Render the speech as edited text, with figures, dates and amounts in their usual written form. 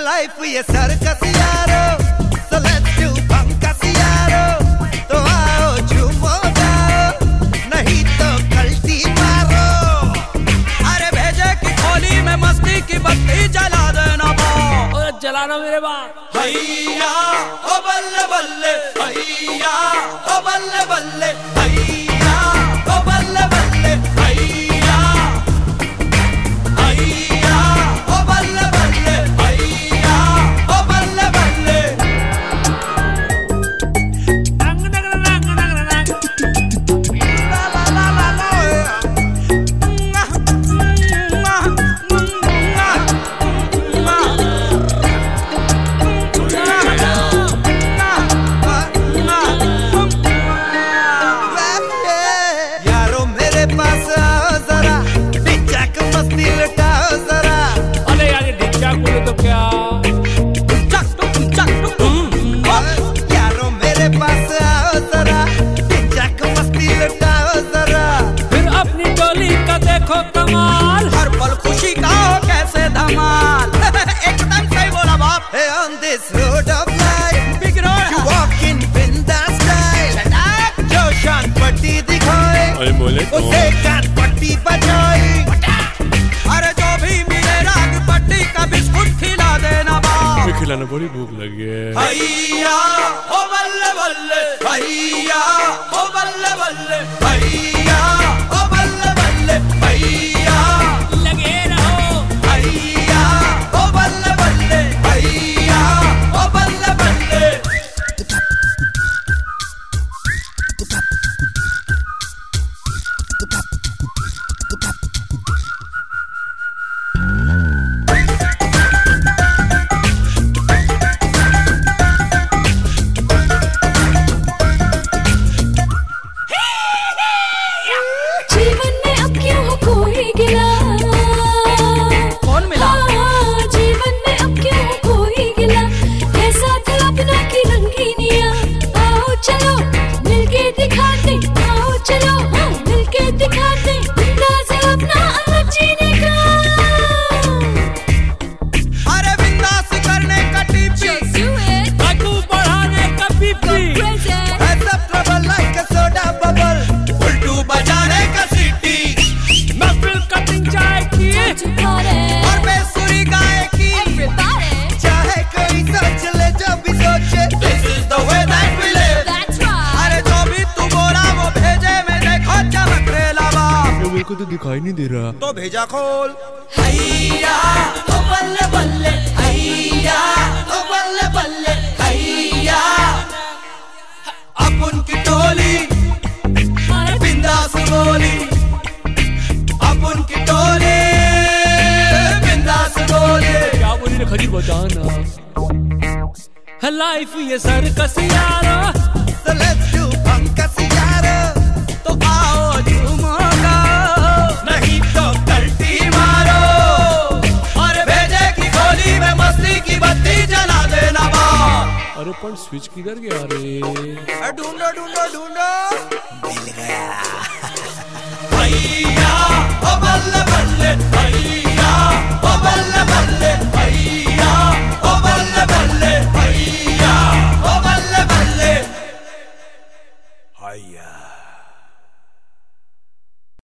Life ये circus यारो, so let's do बंकस यारो। तो आओ झूमो जाओ, नहीं तो कल्टी मारो। अरे भेजे की खोली में मस्ती की बत्ती जला देना बा, जलाना मेरे बा। हैया ओ बल्ले बल्ले, हैया ओ बल्ले बल्ले, हैया ओ बल्ले बल्ले, हैया हैया ओ बल्ले बल्ले, हैया ओ बल्ले बल्ले। नंग नंग नंग नंग नंग ला ला ला ला ला। यारो मेरे पास आओ जरा, डिचक मस्ती लुटाओ जरा। अरे यार ये डिक्चा बोले तो क्या यारो मेरे पास आओ जरा, डिचक मस्ती लुटाओ जरा। फिर अपनी टोली का देखो कमाल, हर पल खुशी का हो कैसे धमाल। एकदम सही बोला बाप। Hey, on this road of life, big road you walk in बिंदास style। जो शान पट्टी दिखाए, अरे बोले तो उसे कान पट्टी बजाए। अरे जो भी मिले राग पट्टी का बिस्कुट खिला देना बा। खिलाना बड़ी भूख लगी है। हैया ओ बल्ले बल्ले, हैया ओ बल्ले बल्ले, हैया ओ बल्ले बल्ले, हैया लगे रहो हैया ओ बल्ले बल्ले, हैया ओ बल्ले बल्ले। जीवन में अब क्यों हो कोई गिला, कौन मिला जीवन में अब क्यों हो कोई गिला, कैसा था अपना की रंगीनिया। आओ चलो मिलके दिखाते, आओ चलो मिलके दिखाते, अंदाज़ है अपना अलग जीने का। अरे बिंदास करने का टिप्पी, आगू बढ़ाने का पीपी, ऐसा trouble like a soda bubble, उल्टू बजाने का सीटी, महफिल कटिंग चाय की और बेसुरी गाए की। चाहे कोई सोच ले जो भी सोचे, this is the way that we live। अरे जो भी तू बोला वो भेजे में देखो चमक रे लवा। मेरे को तो दिखाई नहीं दे रहा। तो भेजा खोल। हैया ओ बल्ले बल्ले, हैया ओ बल्ले बल्ले, हैया अपन की टोली बिंदास बोली, अपन की टोली बिंदास बोली। क्या बोली रे खजीर बजाना। लाइफ ये सर्कस यारो, So let's do बंकस यारो। तो आओ झूमो गाओ, नहीं तो कल्टी मारो। और भेजे की गोली में मस्ती की बत्ती जला देना बा। अरे पर स्विच किधर गया रे? ढूंढो ढूंढो ढूंढो, मिल गया।